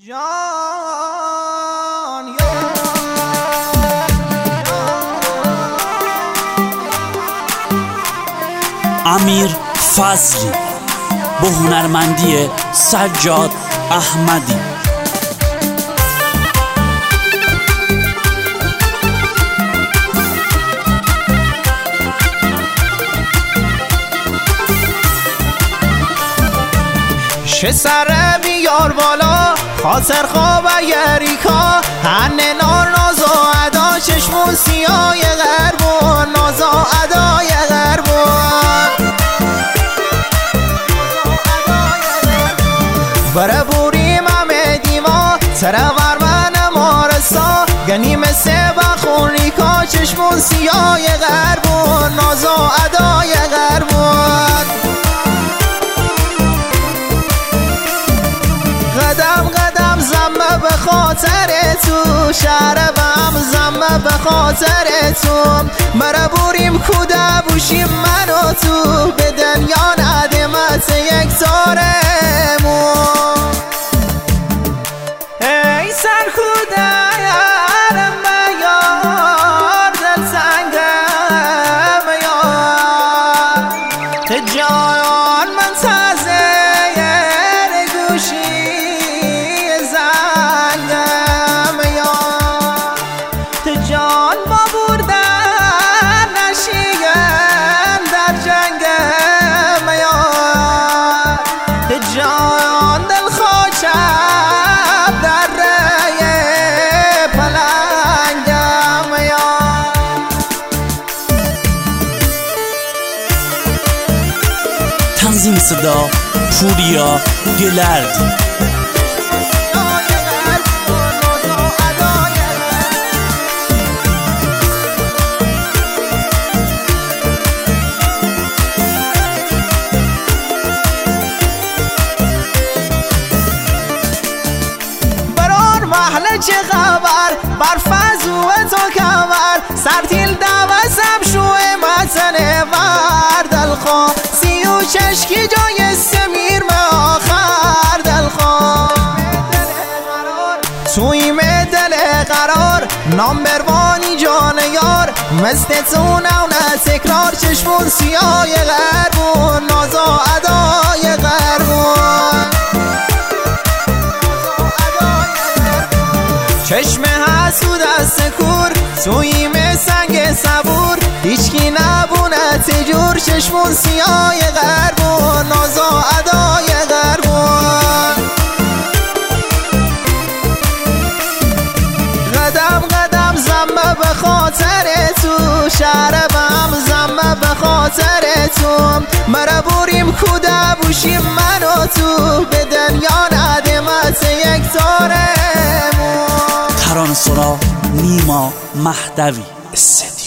امیر فضلی با هنرمندی سجاد احمدی. شه سر بیار بالا خاطر خواب یریکا هنه ناز و ادا چشمون سیای غربون ناز و ادای غربون بره بوریم همه دیما سر ورمن مارسا گنی مثل بخونیکا چشمون سیای غربون ناز و ادای غربون قدم قدم زمه به خاطر تو شربم زمه به خاطر تو مره بوریم کوده بوشیم من و تو به دنیا ندمت یک تارمون ای سر کوده یارم یار دل سنگم یار جان من تازه گوشی جان با بردن نشیگن در جنگم یار جان دل خوشم در ری پلنگم یار تنظیم صدا پوریا گلردی. چه خبر بر فضو تو کمر سرتیل دوزم شوه مزن ور دلخوا سی و چشکی جای سمیر ما آخر دلخوا تویم دل قرار نام بروانی جان یار مثل تو نونه تکرار چشمون سیای غربون ناز و ادای غربون چشم حسود از کور تویم سنگ صبور هیچکی نبونه تجور چشمون سیای غربون ناز و ادای غربون قدم قدم زمه به خاطر تو شربم زمه به خاطر تو مره بوریم کوده بوشیم من و تو به دنیا ندمت یک تارمون. ترانه‌سرا نیما مهدوی استدیو.